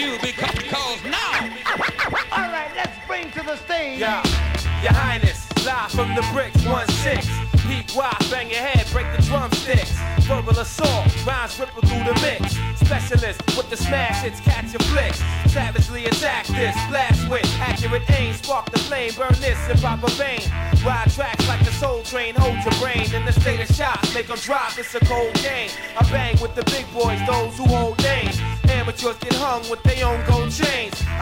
you because now. All right, let's bring to the stage. Yeah, Your Highness, live from the bricks, 1-6. Peak wide, bang your head, break the drumsticks. Verbal assault, rhymes ripple through the mix. Specialist with the smash hits, catch your flicks. Savagely attack this, blast with accurate aim. Spark the flame, burn this in proper vein. Ride tracks like a soul train, hold your brain in the state of shock. Make them drop, it's a cold game. I bang with the big boys, those who hold names. Amateurs get hung with their own gold chains.